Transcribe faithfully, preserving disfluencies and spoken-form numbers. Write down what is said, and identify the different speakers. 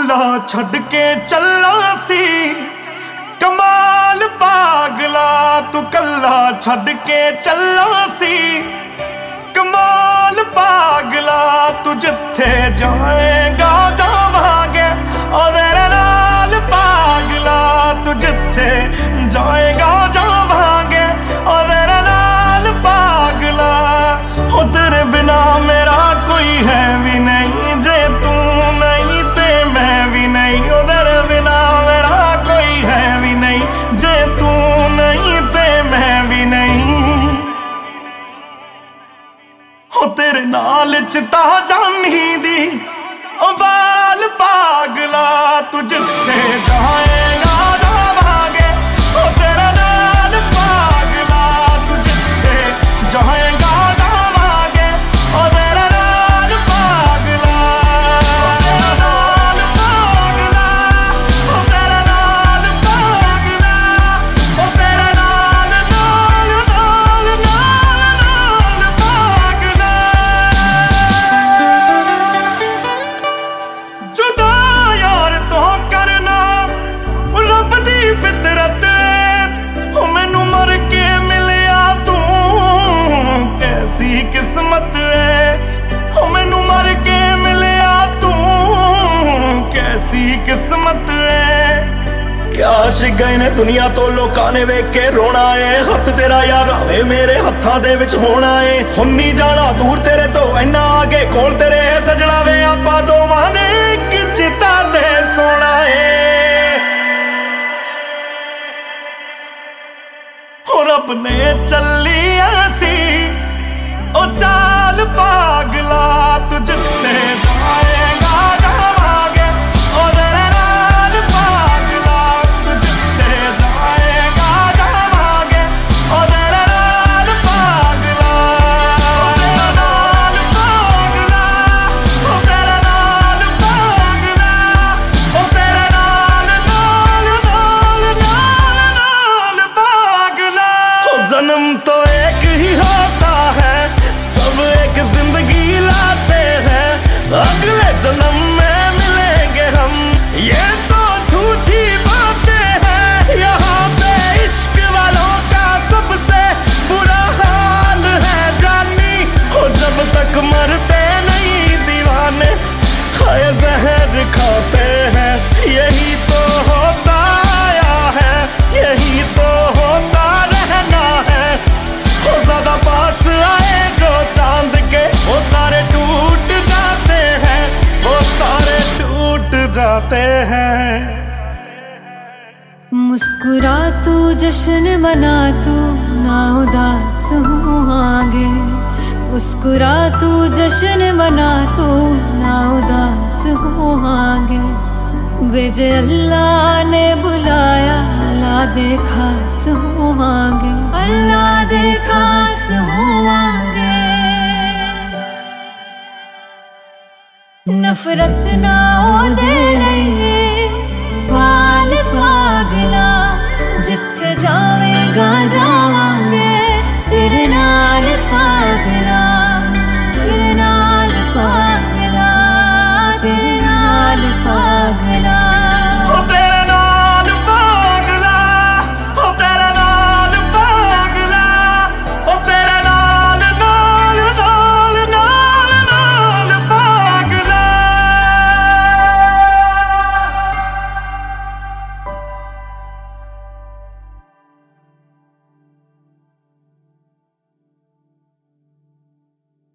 Speaker 1: कल्ला छड़ के चला सी कमाल पागला, तू कल्ला छड़ के चला सी कमाल पागला, तू जिथे जाएगा जावांगे और तेरे नाल पागला, तू जिथे जाएगा जावांगे और तेरे नाल पागला। हो तेरे बिना मेरा कोई है भी नहीं, जे तू नहीं ते मैं भी नहीं। हो तेरे बिना मेरा कोई है भी नहीं, जे तू नहीं ते मैं भी नहीं। हो तेरे नाल चिता जानी दी ओ बाल पागला, तू जिथे जाएगा जावांगे ओ तेरे नाल पागला, तू जिथे जाएगा जावांगे ओ तेरे नाल पागला, तेरे नाल पागला, ओ तेरे नाल पागला, ओ तेरे नाल नाल नाल नाल नाल पागला। जुदा यार तो करना रब दी फितरत, ओ मैनू मर के मिलिया तू कैसी किस्मत है। ओ मैनू मर के मिलिया तू कैसी किस्मत है। क्या आशिक गए ने दुनिया तो लोकां ने वेख के रोना है, हथ तेरा यार आवे मेरे हत्थां दे विच होना है। हुण नहीं जाना दूर तेरे तो इन्ना आगे कोल तेरे है सजणा वे, आपां दोवां ने इक चिता ते सोना है। हो रब ने चली ऐसी ओ चाल पागला, तू जिथे जाएगा जावांगे ओ तेरे नाल पागला, तू जिथे जाएगा जावांगे ओ तेरे नाल पागला, तेरे नाल पागला, ओ तेरे नाल पागला, ओ तेरे नाल नाल नाल नाल नाल पागला। ओ जन्म तो एक ही होता है, सब एक जिंदगी लाते हैं, अगले जन्म में मिलेंगे हम, ये तो झूठी बातें हैं। यहाँ पे इश्क वालों का सबसे बुरा हाल है जानी, हो जब तक मरते नहीं दीवाने खाए जहर खाते हैं। यही तो होता आया है, यही तो होता रहना है। हो ज्यादा पास आए जो चांद के वो तारे टूट जाते हैं, वो तारे टूट जाते हैं।
Speaker 2: मुस्कुरा तू जश्न मना तू ना उदास हो आगे, मुस्कुरा तू जश्न मना तू ना उदास हो आगे। बेजे अल्लाह ने बुलाया अल्लाह दे खास हो आगे, अल्लाह दे खास हो आगे। नफरत ना हो